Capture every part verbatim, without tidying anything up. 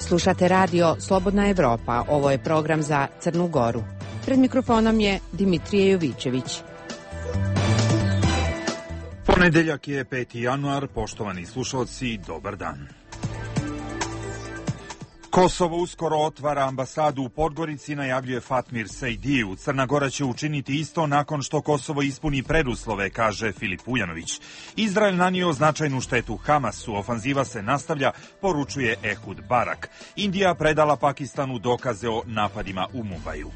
Slušate radio Slobodna Evropa. Ovo je program za Crnu Goru. Pred mikrofonom je Dimitrije Jovićević. Ponedeljak je peti januar. Poštovani slušalci, dobar dan. Kosovo uskoro otvara ambasadu u Podgorici, najavljuje Fatmir Sejdiju. Crna Gora će učiniti isto nakon što Kosovo ispuni preduslove, kaže Filip Vujanović. Izrael nanio značajnu štetu Hamasu, ofanziva se nastavlja, poručuje Ehud Barak. Indija predala Pakistanu dokaze o napadima u Mumbaju.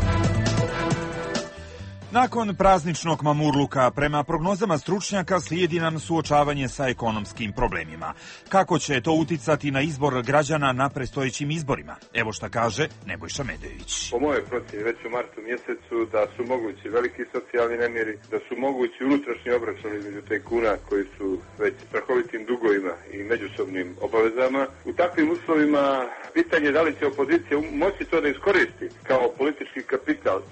Nakon prazničnog mamurluka, prema prognozama stručnjaka, slijedi nam suočavanje sa ekonomskim problemima. Kako će to uticati na izbor građana na predstojećim izborima? Evo šta kaže Nebojša Medejević. Po mojoj procjeni, već u martu mjesecu, da su mogući veliki socijalni nemiri, da su mogući unutrašnji obračun između tajkuna koji su već strahovitim dugovima i međusobnim obavezama. U takvim uslovima pitanje da li će opozicija moći to da iskoristi kao politički kapital.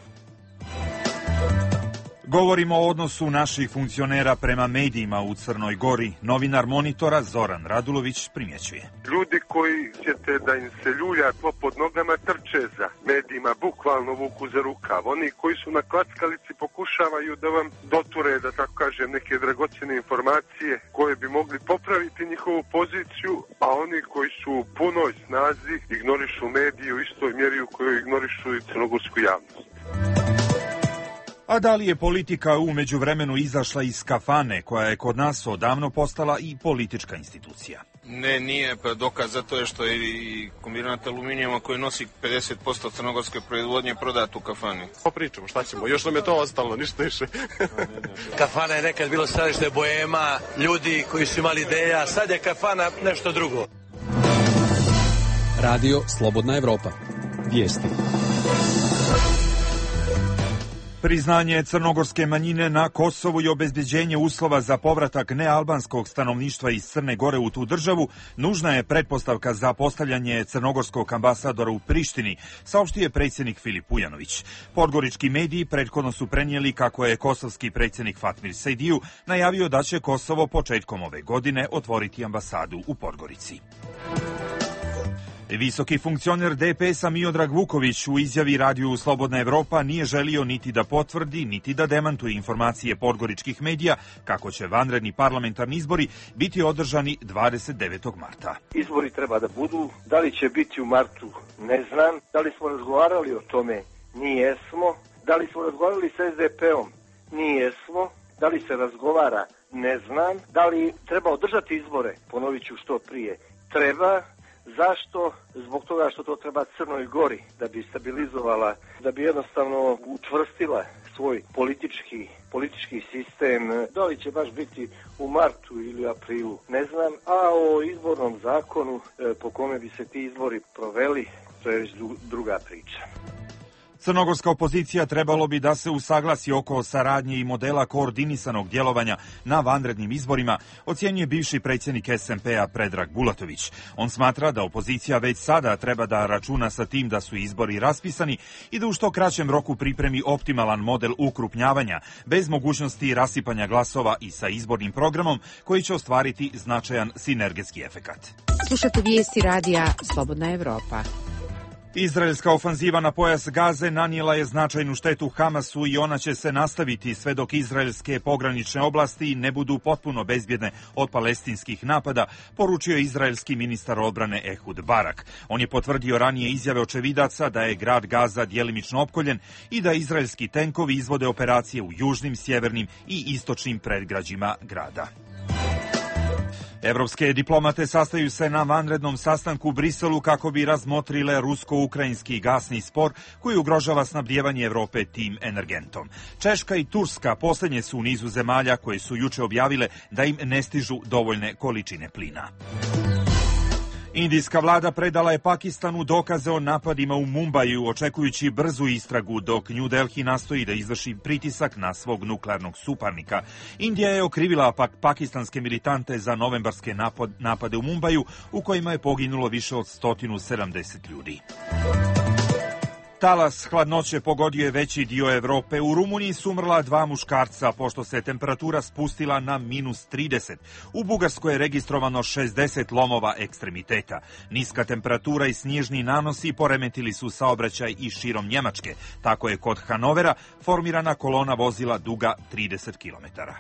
Govorimo o odnosu naših funkcionera prema medijima u Crnoj Gori. Novinar Monitora Zoran Radulović primjećuje. Ljudi koji ćete da im se ljulja tlo pod nogama trče za medijima, bukvalno vuku za rukav. Oni koji su na klackalici pokušavaju da vam doture, da tako kažem, neke dragocjene informacije koje bi mogli popraviti njihovu poziciju, a oni koji su u punoj snazi ignorišu medije u istoj mjeri u kojoj ignorišu i crnogorsku javnost. A da li je politika u međuvremenu izašla iz kafane, koja je kod nas odavno postala i politička institucija? Ne, nije, pa dokaz za to je što je i kombinat aluminijuma koji nosi pedeset posto crnogorske proizvodnje prodat u kafani. Pričamo, šta ćemo, još nam je to ostalo, ništa više. Kafana je nekad bilo središte boema, ljudi koji su imali ideja, sad je kafana nešto drugo. Radio Slobodna Evropa. Vijesti. Priznanje crnogorske manjine na Kosovu i obezbeđenje uslova za povratak nealbanskog stanovništva iz Crne Gore u tu državu nužna je pretpostavka za postavljanje crnogorskog ambasadora u Prištini, saopštio predsjednik Filip Vujanović. Podgorički mediji prethodno su prenijeli kako je kosovski predsjednik Fatmir Sejdiju najavio da će Kosovo početkom ove godine otvoriti ambasadu u Podgorici. Visoki funkcioner D P S-a Miodrag Vuković u izjavi radiju Slobodna Evropa nije želio niti da potvrdi, niti da demantuje informacije podgoričkih medija kako će vanredni parlamentarni izbori biti održani dvadeset devetog marta. Izbori treba da budu, da li će biti u martu ne znam, da li smo razgovarali o tome, nijesmo, da li smo razgovarali sa S D P-om, nijesmo, da li se razgovara, ne znam, da li treba održati izbore, ponovit ću što prije, treba. Zašto? Zbog toga što to treba Crnoj Gori da bi stabilizovala, da bi jednostavno učvrstila svoj politički, politički sistem. Da li će baš biti u martu ili aprilu, ne znam. A o izbornom zakonu po kome bi se ti izbori proveli, to je već druga priča. Crnogorska opozicija trebalo bi da se usaglasi oko saradnje i modela koordinisanog djelovanja na vanrednim izborima, ocjenjuje bivši predsjednik S M P-a Predrag Bulatović. On smatra da opozicija već sada treba da računa sa tim da su izbori raspisani i da u što kraćem roku pripremi optimalan model ukrupnjavanja, bez mogućnosti rasipanja glasova i sa izbornim programom koji će ostvariti značajan sinergetski efekat. Slušate vijesti radija Slobodna Evropa. Izraelska ofanziva na pojas Gaze nanijela je značajnu štetu Hamasu i ona će se nastaviti sve dok izraelske pogranične oblasti ne budu potpuno bezbjedne od palestinskih napada, poručio je izraelski ministar odbrane Ehud Barak. On je potvrdio ranije izjave očevidaca da je grad Gaza djelimično opkoljen i da izraelski tenkovi izvode operacije u južnim, sjevernim i istočnim predgrađima grada. Evropske diplomate sastaju se na vanrednom sastanku u Briselu kako bi razmotrile rusko-ukrajinski gasni spor koji ugrožava snabdijevanje Evrope tim energentom. Češka i Turska posljednje su u nizu zemalja koje su juče objavile da im ne stižu dovoljne količine plina. Indijska vlada predala je Pakistanu dokaze o napadima u Mumbaju, očekujući brzu istragu, dok New Delhi nastoji da izvrši pritisak na svog nuklearnog suparnika. Indija je okrivila pak pakistanske militante za novembarske napade u Mumbaju, u kojima je poginulo više od sto sedamdeset ljudi. Talas hladnoće pogodio je veći dio Evrope. U Rumuniji su umrla dva muškarca, pošto se temperatura spustila na minus trideset. U Bugarskoj je registrovano šezdeset lomova ekstremiteta. Niska temperatura i snježni nanosi poremetili su saobraćaj i širom Njemačke. Tako je kod Hanovera formirana kolona vozila duga trideset kilometara.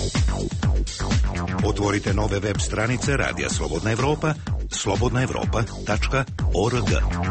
Otvorite nove web stranice Radija Slobodna Evropa, slobodna evropa tačka org.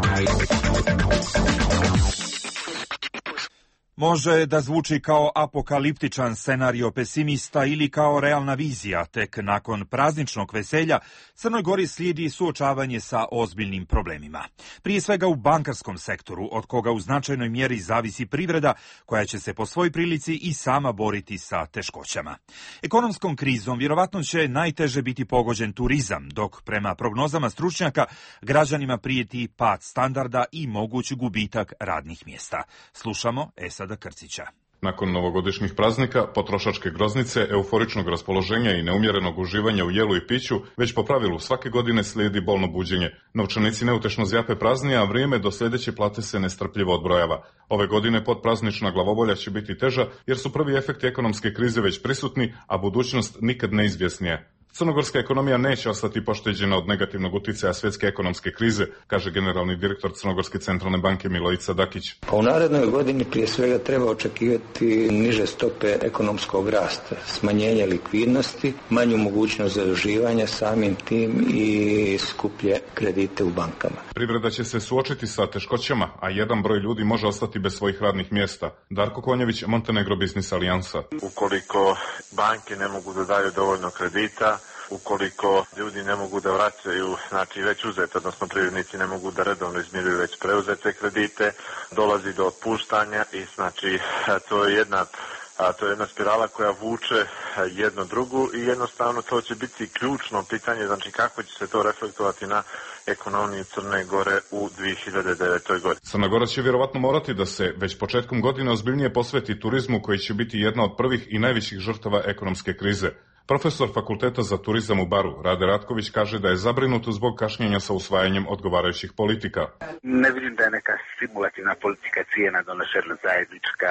Može da zvuči kao apokaliptičan scenario pesimista ili kao realna vizija. Tek nakon prazničnog veselja Crnoj Gori slijedi suočavanje sa ozbiljnim problemima. Prije svega u bankarskom sektoru, od koga u značajnoj mjeri zavisi privreda, koja će se po svoj prilici i sama boriti sa teškoćama. Ekonomskom krizom vjerovatno će najteže biti pogođen turizam, dok prema prognozama stručnjaka građanima prijeti pad standarda i moguć gubitak radnih mjesta. Slušamo Esada Krcića. Nakon novogodišnjih praznika, potrošačke groznice, euforičnog raspoloženja i neumjerenog uživanja u jelu i piću, već po pravilu svake godine slijedi bolno buđenje. Novčanici neutešno zjape praznije, a vrijeme do sljedeće plate se nestrpljivo odbrojava. Ove godine podpraznična glavobolja će biti teža, jer su prvi efekti ekonomske krize već prisutni, a budućnost nikad neizvjesnija. Crnogorska ekonomija neće ostati pošteđena od negativnog utjecaja svjetske ekonomske krize, kaže generalni direktor Crnogorske centralne banke Milojica Dakić. U narednoj godini prije svega treba očekivati niže stope ekonomskog rasta, smanjenje likvidnosti, manju mogućnost zaduživanja, samim tim i skuplje kredite u bankama. Privreda će se suočiti sa teškoćama, a jedan broj ljudi može ostati bez svojih radnih mjesta. Darko Konjević, Montenegro Business Alijansa. Ukoliko banke ne mogu da daju dovoljno kredita, ukoliko ljudi ne mogu da vraćaju, znači već uzete, odnosno privrednici ne mogu da redovno izmiruju već preuzete kredite, dolazi do otpuštanja i znači to je jedna, to je jedna spirala koja vuče jedno drugu i jednostavno to će biti ključno pitanje, znači kako će se to reflektovati na ekonomiju Crne Gore u dvije hiljade devetoj. godini. Crna Gora će vjerovatno morati da se već početkom godine ozbiljnije posveti turizmu, koji će biti jedna od prvih i najviših žrtava ekonomske krize. Profesor Fakulteta za turizam u Baru, Rade Ratković, kaže da je zabrinut zbog kašnjenja sa usvajanjem odgovarajućih politika. Ne vidim da je neka stimulativna politika cijena donesena zajednička,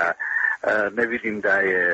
ne vidim da je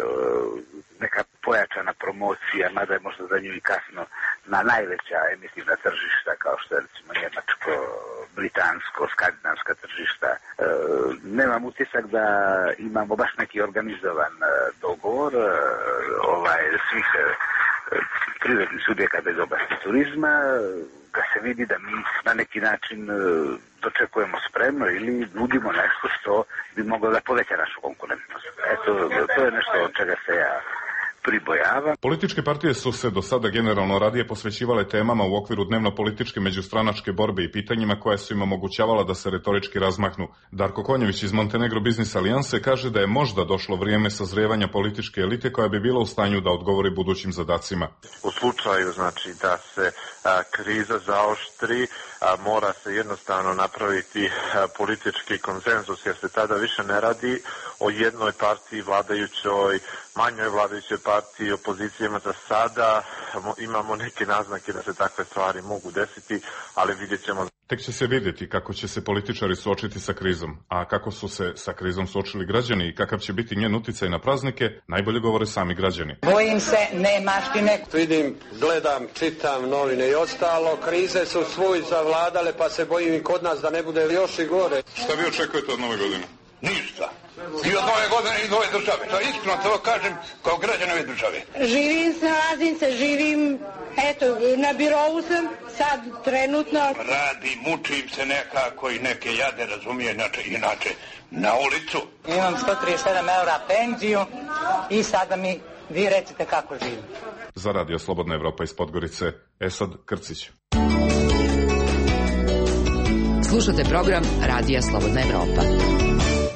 neka pojačana promocija, mada je možda za nju i kasno, na najveća emitivna tržišta kao što je recimo njemačko, britansko, skandinavska tržišta. E, nemam utisak da imamo baš neki organizovan dogovor e, ovaj, svih e, privrednih subjekata iz oblasti turizma, da se vidi da mi na neki način e, dočekujemo spremno ili nudimo nešto što bi moglo da poveća našu konkurentnost. Eto, to je nešto od čega se ja pribojava. Političke partije su se do sada generalno radije posvećivale temama u okviru dnevno-političke međustranačke borbe i pitanjima koja su im omogućavala da se retorički razmahnu. Darko Konjević iz Montenegro Business Alijanse kaže da je možda došlo vrijeme sazrijevanja političke elite koja bi bila u stanju da odgovori budućim zadacima. U slučaju znači da se a, kriza zaoštri, a, mora se jednostavno napraviti a, politički konsenzus, jer se tada više ne radi o jednoj partiji vladajućoj, manjoj vladajućoj partiji, opozicijama. Za sada imamo neke naznake da se takve stvari mogu desiti, ali vidjet ćemo. Tek će se vidjeti kako će se političari suočiti sa krizom, a kako su se sa krizom suočili građani i kakav će biti njen utjecaj na praznike, najbolje govore sami građani. Bojim se nemaštine. Vidim, gledam, čitam novine i ostalo, krize su svoj zavladale, pa se bojim i kod nas da ne bude još i gore. Šta vi očekujete od nove godine? Ništa. I od nove godine i nove države. To je iskreno, to kažem kao građan ove države. Živim, snalazim se, živim, eto, na birovu sam sad trenutno. Radim, mučim se nekako i neke jade, razumije, inače, inače na ulicu. Imam sto trideset sedam eura penziju i sada mi vi recite kako živim. Za Radio Slobodna Evropa iz Podgorice, Esad Krcić. Slušate program Radija Slobodna Evropa.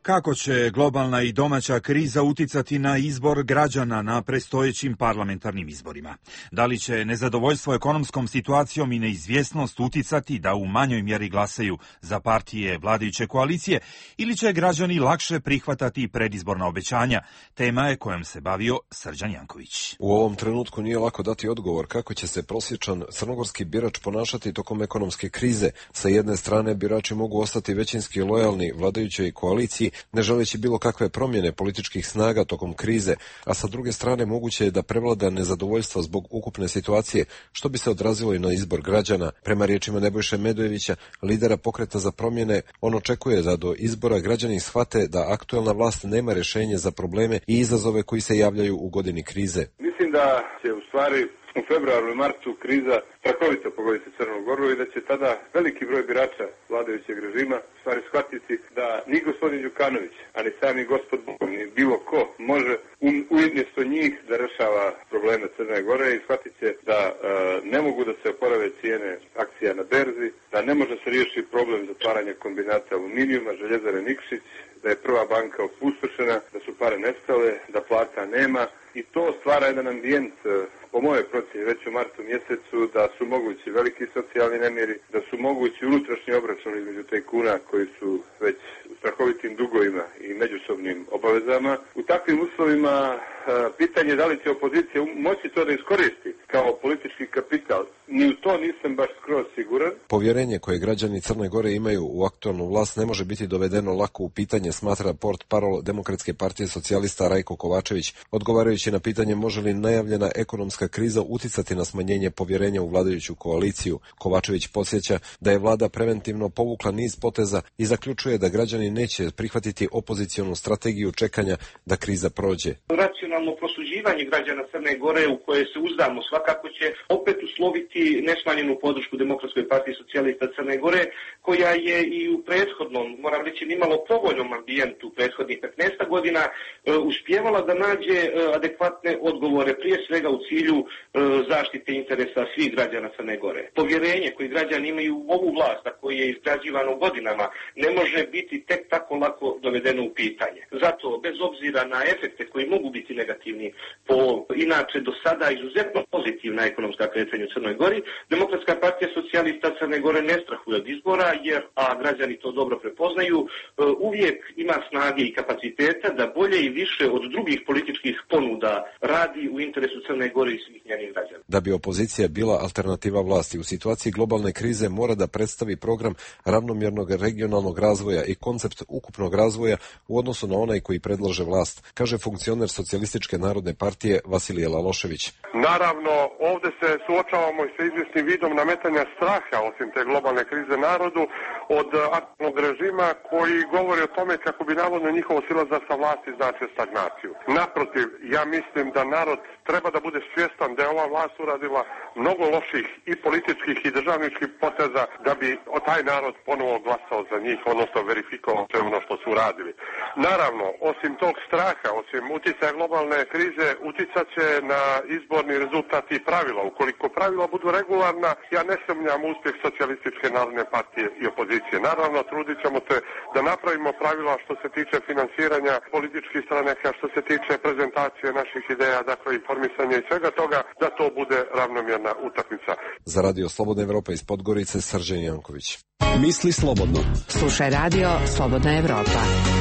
Kako će globalna i domaća kriza uticati na izbor građana na predstojećim parlamentarnim izborima? Da li će nezadovoljstvo ekonomskom situacijom i neizvjesnost uticati da u manjoj mjeri glasaju za partije vladajuće koalicije ili će građani lakše prihvatati predizborna obećanja? Tema je kojom se bavio Srđan Janković. U ovom trenutku nije lako dati odgovor kako će se prosječan crnogorski birač ponašati tokom ekonomske krize. Sa jedne strane birači mogu ostati većinski lojalni vladajućoj koaliciji, ne želeći bilo kakve promjene političkih snaga tokom krize, a sa druge strane moguće je da prevlada nezadovoljstvo zbog ukupne situacije, što bi se odrazilo i na izbor građana. Prema riječima Nebojše Medojevića, lidera Pokreta za promjene, on očekuje da do izbora građani shvate da aktuelna vlast nema rješenje za probleme i izazove koji se javljaju u godini krize. Mislim da će u stvari u februaru i martu kriza strahovito pogoditi Crnu Goru i da će tada veliki broj birača vladajućeg režima u stvari shvatiti da ni gospodin Đukanović, a ni sami gospod Bog, ni bilo ko može umjesto njih da rešava probleme Crne Gore i shvatit će da e, ne mogu da se oporave cijene akcija na berzi, da ne može se riješiti problem zatvaranja kombinata aluminijuma, željezare Nikšić, da je prva banka opustošena, da su pare nestale, da plata nema i to stvara jedan ambijent, po moje procjeni već u martu mjesecu, da su mogući veliki socijalni nemiri, da su mogući unutrašnji obračun između tajkuna koji su već u strahovitim dugovima i međusobnim obavezama. U takvim uslovima pitanje da li će opozicija moći to da iskoristi kao politički kapital, ni u to nisam baš skroz siguran. Povjerenje koje građani Crne Gore imaju u aktualnu vlast ne može biti dovedeno lako u pitanje, smatra portparol Demokratske partije socijalista Rajko Kovačević, odgovarajući na pitanje može li najavljena ekonomska kriza uticati na smanjenje povjerenja u vladajuću koaliciju. Kovačević podsjeća da je vlada preventivno povukla niz poteza i zaključuje da građani neće prihvatiti opozicionu strategiju čekanja da kriza prođe. Racionalno prosuđivanje građana Crne Gore u koje se uzdamo svakako će opet usloviti nesmanjenu podršku Demokratskoj partiji socijalista Crne Gore, koja je i u prethodnom, moram reći, nimalo povoljnom ambijentu prethodnih petnaest godina e, uspjevala da nađe e, adekvatne odgovore, prije svega u cilju e, zaštite interesa svih građana Crne Gore. Povjerenje koje građani imaju u ovu vlast, a koje je izgrađivano godinama, ne može biti tek tako lako dovedeno u pitanje. Zato, bez obzira na efekte koji mogu biti negativni po inače do sada izuzetno pozitivna ekonomska kretanja u Crnoj Gori, Demokratska partija socijalista Crne Gore ne strahuje od izbora, jer, a građani to dobro prepoznaju, uvijek ima snage i kapaciteta da bolje i više od drugih političkih ponuda radi u interesu Crne Gore i svih njenih građana. Da bi opozicija bila alternativa vlasti u situaciji globalne krize, mora da predstavi program ravnomjernog regionalnog razvoja i koncept ukupnog razvoja u odnosu na onaj koji predlaže vlast, kaže funkcioner Socijalističke narodne partije Vasilije Lalošević. Naravno, ovdje se suočavamo i sa izvjesnim vidom nametanja straha, osim te globalne krize narodu, od aktualnog režima koji govori o tome kako bi navodno njihovo silazak sa vlasti značio stagnaciju. Naprotiv, ja mislim da narod treba da bude svjestan da je ova vlast uradila mnogo loših i političkih i državničkih poteza da bi taj narod ponovo glasao za njih, odnosno verifikovao sve ono što su uradili. Naravno, osim tog straha, osim uticaja globalne krize, uticat će na izborni rezultat i pravila. Ukoliko pravila budu regularna, ja ne sumnjam uspjeh Socijalističke narodne partije i opozicije. Naravno, trudit ćemo se da napravimo pravila što se tiče finansiranja političkih stranaka, što se tiče prezentacije naših ideja, dakle informisanja i svega toga, da to bude ravnomjerna utakmica. Za Radio Slobodna Evropa iz Podgorice, Srđan Janković. Misli slobodno. Slušaj Radio Slobodna Evropa.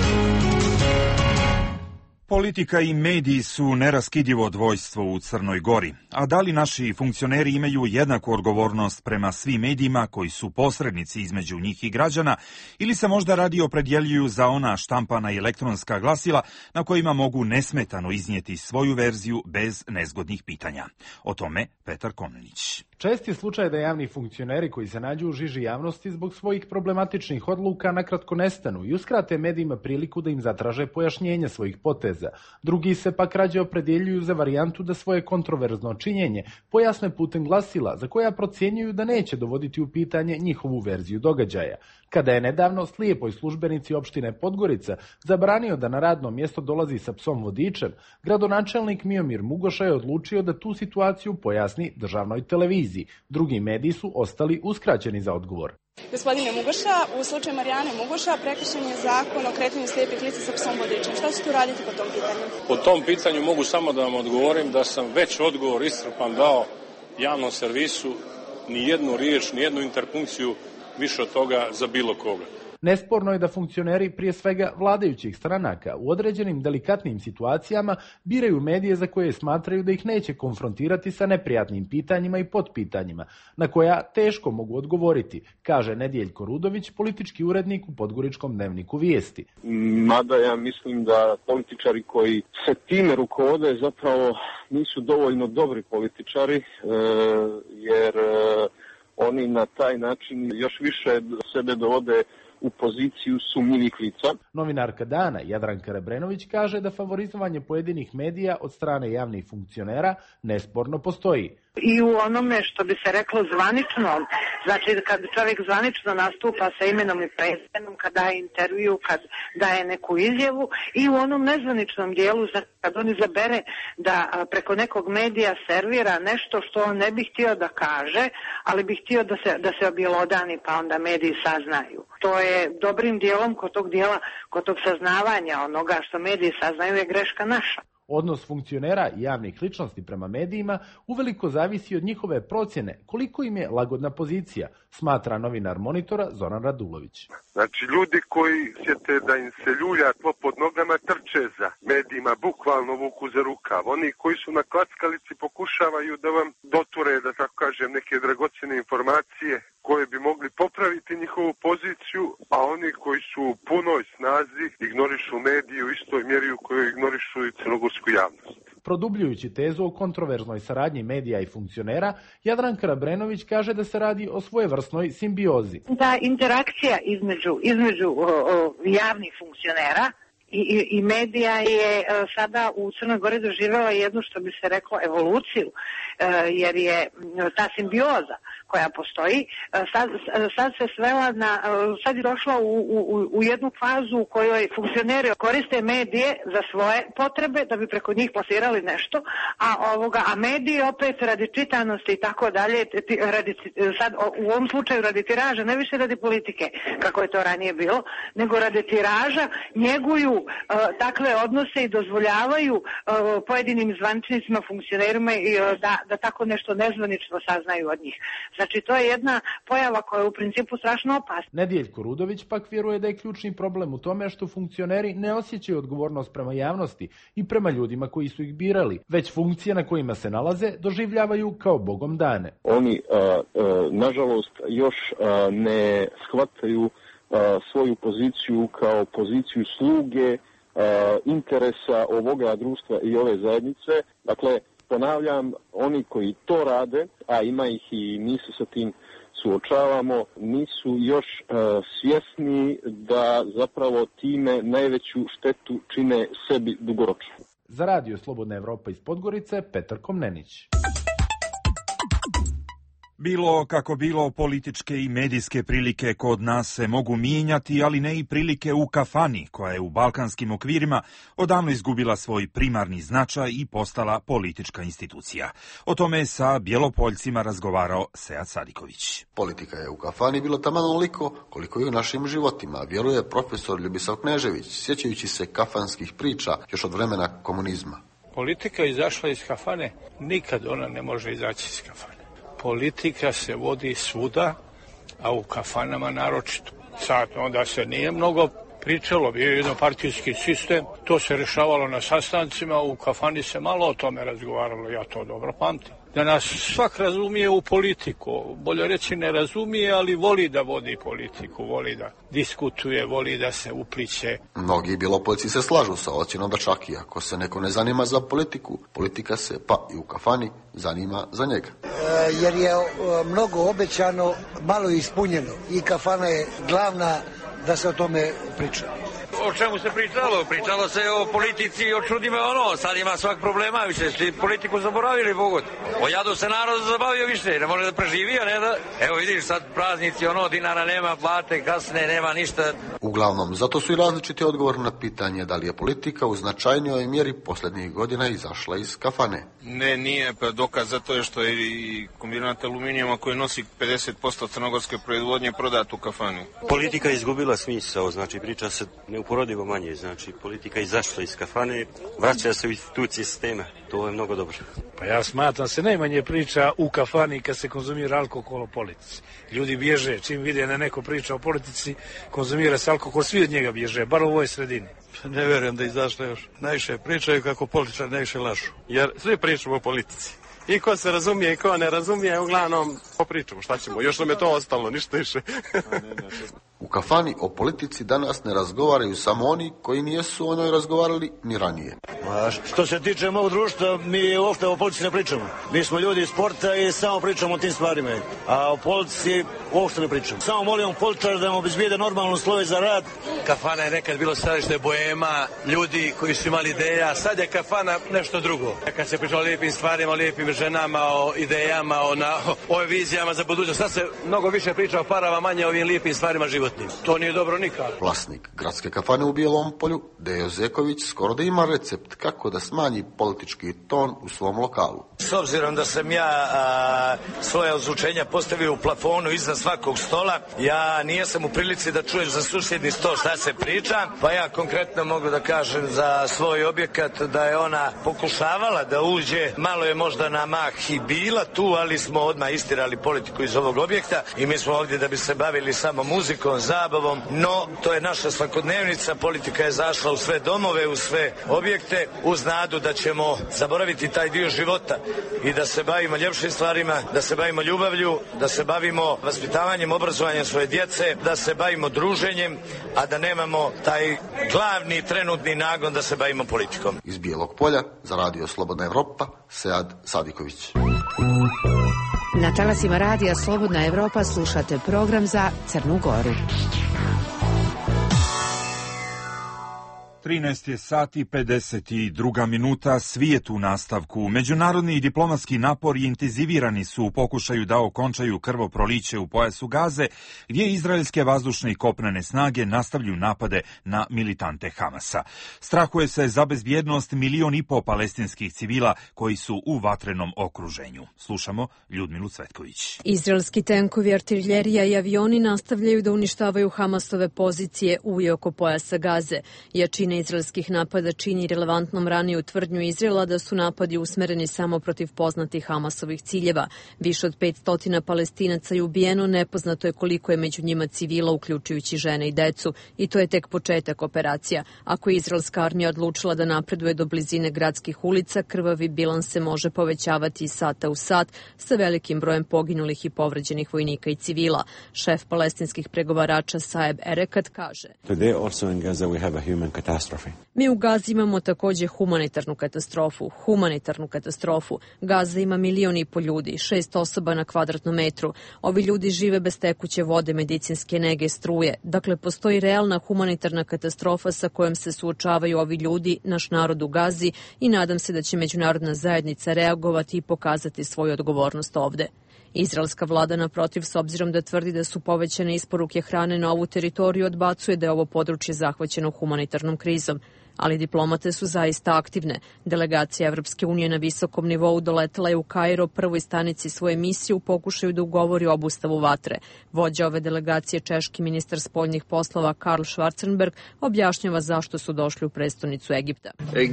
Politika i mediji su neraskidivo dvojstvo u Crnoj Gori. A da li naši funkcioneri imaju jednaku odgovornost prema svim medijima koji su posrednici između njih i građana, ili se možda radi opredjeljuju za ona štampana i elektronska glasila na kojima mogu nesmetano iznijeti svoju verziju bez nezgodnih pitanja? O tome Petar Komnenić. Čest je slučaj da javni funkcioneri koji se nađu u žiži javnosti zbog svojih problematičnih odluka nakratko nestanu i uskrate medijima priliku da im zatraže pojašnjenje svojih poteza. Drugi se pak rađe opredjeljuju za varijantu da svoje kontroverzno činjenje pojasne putem glasila za koja procjenjuju da neće dovoditi u pitanje njihovu verziju događaja. Kada je nedavno slijepoj službenici opštine Podgorica zabranio da na radno mjesto dolazi sa psom vodičem, gradonačelnik Miomir Mugoša je odlučio da tu situaciju pojasni državnoj televiziji. Drugi mediji su ostali uskraćeni za odgovor. Gospodine Mugoša, u slučaju Marijane Mugoša prekršen je zakon o kretanju slijepih lica sa psom vodičem. Šta ćete uraditi po tom pitanju? Po tom pitanju mogu samo da vam odgovorim da sam već odgovor iscrpan dao javnom servisu, ni jednu riječ, ni jednu interpunkciju više od toga za bilo koga. Nesporno je da funkcioneri, prije svega vladajućih stranaka, u određenim delikatnim situacijama biraju medije za koje smatraju da ih neće konfrontirati sa neprijatnim pitanjima i potpitanjima, na koja teško mogu odgovoriti, kaže Nedijeljko Rudović, politički urednik u Podgoričkom dnevniku Vijesti. Mada ja mislim da političari koji se time rukovode zapravo nisu dovoljno dobri političari, jer oni na taj način još više sebe dovode u poziciju sumnjivih lica. Novinarka Dana Jadranka Rebrenović kaže da favorizovanje pojedinih medija od strane javnih funkcionera nesporno postoji. I u onome što bi se reklo zvanično, znači kad čovjek zvanično nastupa sa imenom i prezimenom, kad daje intervju, kad daje neku izjavu, i u onom nezvaničnom dijelu kad on izabere da preko nekog medija servira nešto što on ne bi htio da kaže, ali bi htio da se, da se objelodani pa onda mediji saznaju. To je dobrim dijelom kod tog dijela, kod tog saznavanja onoga što mediji saznaju je greška naša. Odnos funkcionera i javnih ličnosti prema medijima uveliko zavisi od njihove procjene koliko im je lagodna pozicija, smatra novinar Monitora Zoran Radulović. Znači ljudi koji ćete da im se ljulja tlo pod nogama trče za medijima, bukvalno vuku za rukav. Oni koji su na klackalici pokušavaju da vam doture, da tako kažem, neke dragocjene informacije koje bi mogli popraviti njihovu poziciju, a oni koji su u punoj snazi ignorišu medije u istoj mjeri u kojoj ignorišu i crnogorsku javnost. Produbljujući tezu o kontroverznoj saradnji medija i funkcionera, Jadranka Rebrenović kaže da se radi o svojevrsnoj simbiozi. Da interakcija između, između o, o, javnih funkcionera I, i, i medija je sada u Crnoj Gori doživjela jednu, što bi se reklo, evoluciju, jer je ta simbioza koja postoji sad, sad se svela na, sad je došla u, u, u jednu fazu u kojoj funkcioneri koriste medije za svoje potrebe da bi preko njih plasirali nešto, a ovoga, a mediji opet radi čitanosti i tako dalje, radi, sad u ovom slučaju radi tiraža, ne više radi politike kako je to ranije bilo, nego radi tiraža njeguju takve odnose i dozvoljavaju pojedinim zvaničnicima, funkcionerima da, da tako nešto nezvanično saznaju od njih. Znači, to je jedna pojava koja je u principu strašno opasna. Nedijeljko Rudović pak vjeruje da je ključni problem u tome što funkcioneri ne osjećaju odgovornost prema javnosti i prema ljudima koji su ih birali, već funkcije na kojima se nalaze doživljavaju kao bogom dane. Oni, a, a, nažalost, još a, ne shvataju svoju poziciju kao poziciju sluge interesa ovoga društva i ove zajednice. Dakle, ponavljam, oni koji to rade, a ima ih i mi se sa tim suočavamo, nisu još svjesni da zapravo time najveću štetu čine sebi dugoročno. Za Radio Slobodna Evropa iz Podgorice, Petar Komnenić. Bilo kako bilo, političke i medijske prilike kod nas se mogu mijenjati, ali ne i prilike u kafani, koja je u balkanskim okvirima odavno izgubila svoj primarni značaj i postala politička institucija. O tome je sa Bjelopoljcima razgovarao Sead Sadiković. Politika je u kafani bilo taman onoliko koliko i u našim životima, vjeruje profesor Ljubisav Knežević, sjećajući se kafanskih priča još od vremena komunizma. Politika je izašla iz kafane, nikad ona ne može izaći iz kafane. Politika se vodi svuda, a u kafanama naročito. Sad onda se nije mnogo pričalo, bio je jednopartijski sistem, to se rešavalo na sastancima, u kafani se malo o tome razgovaralo, ja to dobro pamtim. Da nas svak razumije u politiku, bolje reći ne razumije, ali voli da vodi politiku, voli da diskutuje, voli da se upliće. Mnogi Bjelopoljci se slažu sa ocjenom da čak i ako se neko ne zanima za politiku, politika se, pa i u kafani, zanima za njega. E, jer je mnogo obećano, malo ispunjeno i kafana je glavna da se o tome priča. o čemu se pričalo? Pričalo se o politici, o čudima ono, sad ima svak problema, više svi politiku zaboravili, Bogot. O jadu se narod zabavio više, ne može da preživi, a ne da... Evo vidiš sad praznici, ono, dinara nema, plate, kasne, nema ništa. Uglavnom, zato su i različiti odgovor na pitanje da li je politika u značajnijoj mjeri posljednjih godina izašla iz kafane. Ne, nije, pa dokaz za to je što je i kombinat aluminijuma koji nosi pedeset posto crnogorske proizvodnje prodat u kafani. Politika je izgubila smisao, znači priča se neuporodivo manje, znači politika je izašla iz kafane, vraća se u institucije sistema, to je mnogo dobro. Pa ja smatram se najmanje priča u kafani kad se konzumira alkohol o politici. Ljudi bježe, čim vide da neko priča o politici, konzumira se alkohol, svi od njega bježe, bar u ovoj sredini. Ne vjerujem da je izašlo još. Najviše pričaju kako političari najviše lažu, jer svi pričamo o politici. I ko se razumije i ko ne razumije, uglavnom popričamo, šta ćemo, još nam je to ostalo, ništa više. U kafani o politici danas ne razgovaraju samo oni koji nijesu o njoj razgovarali ni ranije. A što se tiče mog društva, mi uopšte o politici ne pričamo. Mi smo ljudi iz sporta i samo pričamo o tim stvarima. A o politici uopšte ne pričamo. Samo molimo političara da nam obezbijede normalne uslove za rad. Kafana je nekad bilo središte boema, ljudi koji su imali ideja, sad je kafana nešto drugo. Kad se priča o lijepim stvarima, o lijepim ženama, o idejama, o, na, o vizijama za budućnost, sad se mnogo više priča o parama, manje o ovim lijepim stvarima životnim. To nije dobro nikad. Vlasnik gradske kafane u Bijelom Polju, Dejo Zeković, skoro da ima recept kako da smanji politički ton u svom lokalu. S obzirom da sam ja a, svoje ozvučenja postavio u plafonu iznad svakog stola, ja nijesam u prilici da čujem za susjedni stol šta se priča, pa ja konkretno mogu da kažem za svoj objekat da je ona pokušavala da uđe, malo je možda na mah i bila tu, ali smo odmah istirali politiku iz ovog objekta i mi smo ovdje da bi se bavili samo muzikom, zabavom, no to je naša svakodnevnica, politika je zašla u sve domove, u sve objekte, uz nadu da ćemo zaboraviti taj dio života i da se bavimo ljepšim stvarima, da se bavimo ljubavlju, da se bavimo vaspitavanjem, obrazovanjem svoje djece, da se bavimo druženjem, a da nemamo taj glavni trenutni nagon da se bavimo politikom. Iz Bijelog Polja za Radio Slobodna Evropa, Sead Sadiković. Na talasima radija Slobodna Evropa slušate program za Crnu Goru. trinaest je sati pedeset dva minuta, svijet u nastavku. Međunarodni i diplomatski napori intenzivirani su u pokušaju da okončaju krvoproliće u pojasu Gaze, gdje izraelske vazdušne i kopnene snage nastavljaju napade na militante Hamasa. Strahuje se za bezbjednost milion i po palestinskih civila koji su u vatrenom okruženju. Slušamo Ljudmilu Cvetković. Izraelski tenkovi, artiljerija i avioni nastavljaju da uništavaju Hamasove pozicije u i oko pojasa Gaze. Jačina izraelskih napada čini relevantnom raniju tvrdnju Izraela da su napadi usmereni samo protiv poznatih Hamasovih ciljeva. Više od petsto Palestinaca je ubijeno, nepoznato je koliko je među njima civila, uključujući žene i decu, i to je tek početak operacija. Ako je izraelska armija odlučila da napreduje do blizine gradskih ulica, krvavi bilans se može povećavati iz sata u sat sa velikim brojem poginulih i povređenih vojnika i civila. Šef palestinskih pregovarača Saeb Erekat kaže: Today also in Gaza we have a human catastrophe. Mi u Gazi imamo također humanitarnu katastrofu. Humanitarnu katastrofu. Gaza ima milion i po ljudi, šest osoba na kvadratnom metru. Ovi ljudi žive bez tekuće vode, medicinske nege, struje. Dakle, postoji realna humanitarna katastrofa sa kojom se suočavaju ovi ljudi, naš narod u Gazi, i nadam se da će međunarodna zajednica reagovati i pokazati svoju odgovornost ovde. Izraelska vlada, naprotiv, s obzirom da tvrdi da su povećane isporuke hrane na ovu teritoriju, odbacuje da je ovo područje zahvaćeno humanitarnom krizom. Ali diplomate su zaista aktivne. Delegacija Evropske unije na visokom nivou doletela je u Kairo, prvoj stanici svoje misije, u pokušaju da ugovori obustavu vatre. Vođa ove delegacije, češki ministar spoljnih poslova Karl Schwarzenberg, objašnjava zašto su došli u prestonicu Egipta.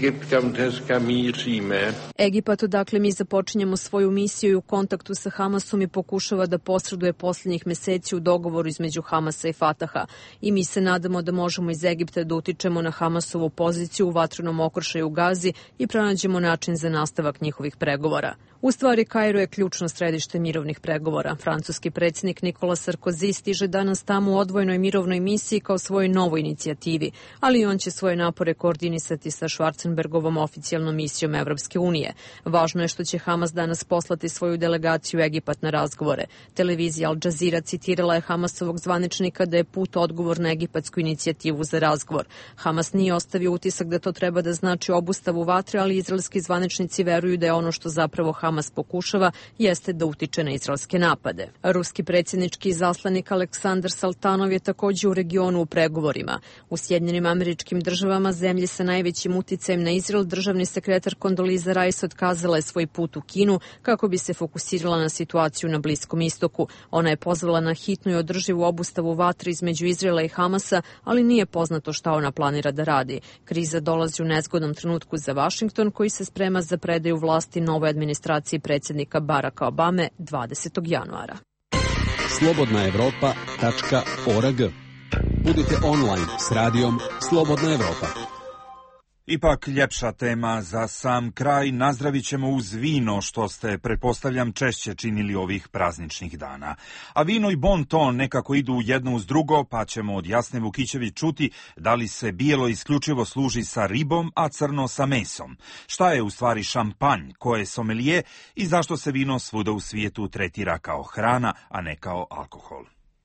Egipat, odakle mi započinjemo svoju misiju i u kontaktu sa Hamasom i pokušava da posreduje posljednjih meseci u dogovoru između Hamasa i Fataha. I mi se nadamo da možemo iz Egipta da utičemo na Hamasovu poziciju u vatrenom okršaju u Gazi i pronađemo način za nastavak njihovih pregovora. U stvari, Kairo je ključno središte mirovnih pregovora. Francuski predsjednik Nicolas Sarkozy stiže danas tamo u odvojenoj mirovnoj misiji kao svojoj novoj inicijativi, ali on će svoje napore koordinisati sa Schwarzenbergovom oficijalnom misijom Evropske unije. Važno je što će Hamas danas poslati svoju delegaciju u Egipat na razgovore. Televizija Al Jazeera citirala je Hamasovog zvaničnika da je put odgovor na egipatsku inicijativu za razgovor. Hamas nije ostavio utisak da to treba da znači obustavu vatre, ali izraelski zvaničnici veruju da je ono što zapravo Hamas pokušava jeste da utiče na izraelske napade. Ruski predsjednički izaslanik Aleksandar Saltanov je također u regionu u pregovorima. U Sjedinjenim Američkim Državama, zemlji sa najvećim uticajem na Izrael, državni sekretar Kondoliza Rice otkazala je svoj put u Kinu kako bi se fokusirala na situaciju na Bliskom istoku. Ona je pozvala na hitnu i održivu obustavu vatre između Izraela i Hamasa, ali nije poznato šta ona planira da radi. Kriza dolazi u nezgodnom trenutku za Vašington, koji se sprema za predaju vlasti novoj administraciji predsjednika Baracka Obame dvadesetog januara. slobodna evropa tačka org. Budite online s radijom Slobodna Evropa. Ipak ljepša tema za sam kraj. Nazdravit ćemo uz vino, što ste, pretpostavljam, češće činili ovih prazničnih dana. A vino i bon ton nekako idu jedno uz drugo, pa ćemo od Jasne Vukićević čuti da li se bijelo isključivo služi sa ribom, a crno sa mesom. Šta je u stvari šampanj, ko je somelije i zašto se vino svuda u svijetu tretira kao hrana, a ne kao alkohol.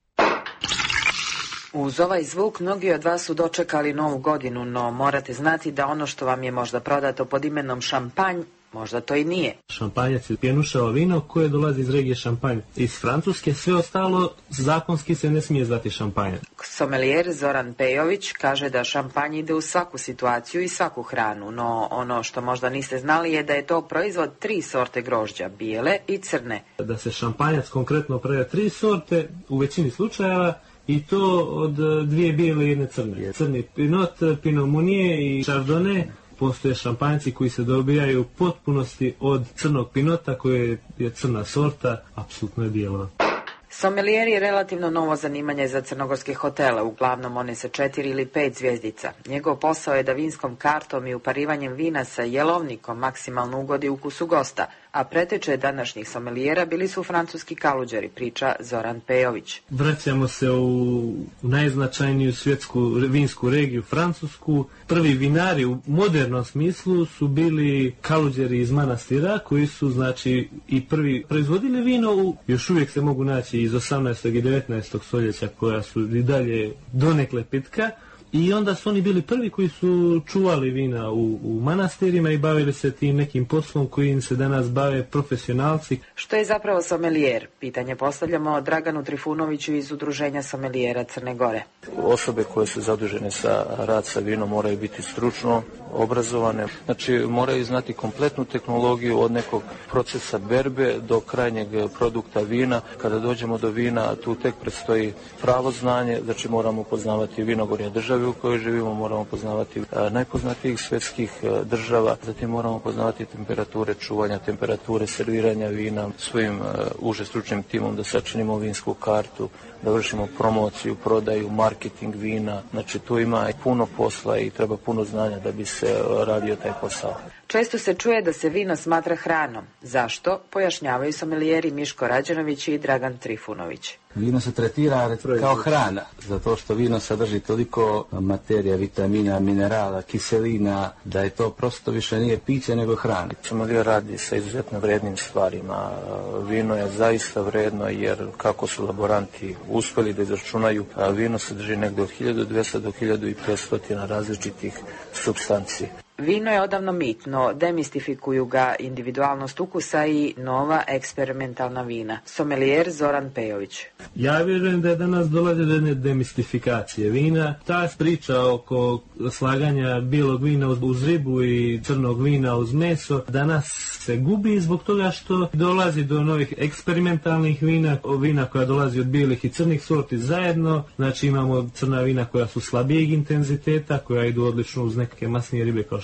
Uz ovaj zvuk mnogi od vas su dočekali novu godinu, no morate znati da ono što vam je možda prodato pod imenom šampanj, možda to i nije. Šampanjac je pjenušao vino koje dolazi iz regije Šampanj. Iz Francuske sve ostalo zakonski se ne smije zvati šampanjac. Somelijer Zoran Pejović kaže da šampanj ide u svaku situaciju i svaku hranu, no ono što možda niste znali je da je to proizvod tri sorte grožđa, bijele i crne. Da se šampanjac konkretno prodaje tri sorte u većini slučajeva, i to od dvije bijele i jedne crne. Crni pinot, pinot meunier i chardonnay. Postoje šampanjci koji se dobijaju u potpunosti od crnog pinota, koje je crna sorta, apsolutno je bijelo. Somelijer je relativno novo zanimanje za crnogorske hotele, uglavnom one sa četiri ili pet zvjezdica. Njegov posao je da vinskom kartom i uparivanjem vina sa jelovnikom maksimalno ugodi ukusu gosta, a preteče današnjih somelijera bili su francuski kaluđeri, priča Zoran Pejović. Vraćamo se u najznačajniju svjetsku vinsku regiju, Francusku. Prvi vinari u modernom smislu su bili kaluđeri iz manastira, koji su znači i prvi proizvodili vino. Još uvijek se mogu naći iz osamnaestog i devetnaestog stoljeća koja su i dalje donekle pitka. I onda su oni bili prvi koji su čuvali vina u, u manastirima i bavili se tim nekim poslom kojim se danas bave profesionalci. Što je zapravo somelijer? Pitanje postavljamo Draganu Trifunoviću iz Udruženja somelijera Crne Gore. Osobe koje su zadužene za rad sa vinom moraju biti stručno obrazovane. Znači moraju znati kompletnu tehnologiju od nekog procesa berbe do krajnjeg produkta vina. Kada dođemo do vina, tu tek predstoji pravo znanje, znači moramo poznavati vinogorje države u kojoj živimo, moramo poznavati najpoznatijih svjetskih država, zatim moramo poznavati temperature čuvanja, temperature serviranja vina, svojim uže stručnim timom da sačinimo vinsku kartu, da vršimo promociju, prodaju, marketing vina. Znači tu ima puno posla i treba puno znanja da bi se radio taj posao. Često se čuje da se vino smatra hranom. Zašto? Pojašnjavaju somelijeri Miško Rađenović i Dragan Trifunović. Vino se tretira kao hrana, zato što vino sadrži toliko materija, vitamina, minerala, kiselina, da je to prosto više nije piće nego hrana. Sommelier radi sa izuzetno vrednim stvarima. Vino je zaista vredno jer kako su laboranti uspjeli da izračunaju, vino sadrži negdje od hiljadu dvjesto do hiljadu petsto različitih supstanci. Vino je odavno mit, no demistifikuju ga individualnost ukusa i nova eksperimentalna vina. Somelijer Zoran Pejović. Ja vjerujem da je danas dolazi do jedne demistifikacije vina. Ta priča oko slaganja bijelog vina uz ribu i crnog vina uz meso danas se gubi zbog toga što dolazi do novih eksperimentalnih vina, vina koja dolazi od bijelih i crnih sorti zajedno. Znači imamo crna vina koja su slabijeg intenziteta, koja idu odlično uz neke masnije ribe kao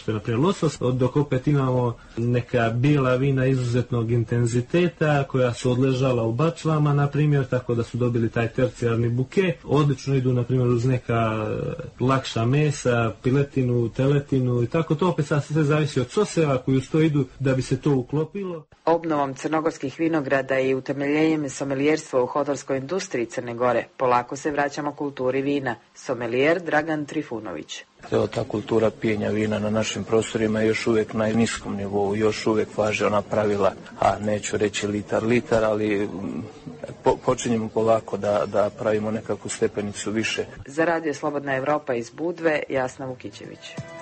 što je na primjer losos, dok opet imamo neka bijela vina izuzetnog intenziteta koja su odležala u bačvama, na primjer, tako da su dobili taj tercijarni buke. Odlično idu, na primjer, uz neka lakša mesa, piletinu, teletinu i tako to. Opet sad sve zavisi od soseva koji uz to idu da bi se to uklopilo. Obnovom crnogorskih vinograda i utemeljenjem somelijerstva u hotelskoj industriji Crne Gore polako se vraćamo kulturi vina. Somelijer Dragan Trifunović. Evo, ta kultura pijenja vina na našim prostorima je još uvijek na niskom nivou, još uvijek važe ona pravila, a neću reći litar litar, ali po, počinjemo polako da, da pravimo nekakvu stepenicu više. Za Radio Slobodna Evropa iz Budve, Jasna Vukićević.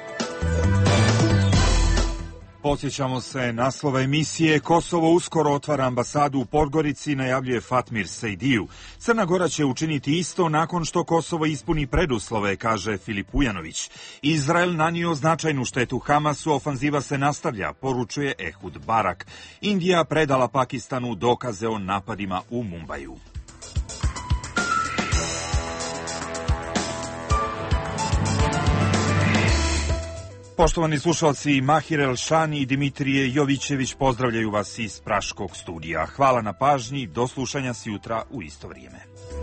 Podsjećamo se naslova emisije. Kosovo uskoro otvara ambasadu u Podgorici, najavljuje Fatmir Sejdiju. Crna Gora će učiniti isto nakon što Kosovo ispuni preduslove, kaže Filip Ujanović. Izrael nanio značajnu štetu Hamasu, ofanziva se nastavlja, poručuje Ehud Barak. Indija predala Pakistanu dokaze o napadima u Mumbaju. Poštovani slušalci, Mahir Elšani i Dimitrije Jovićević pozdravljaju vas iz Praškog studija. Hvala na pažnji, do slušanja sjutra u isto vrijeme.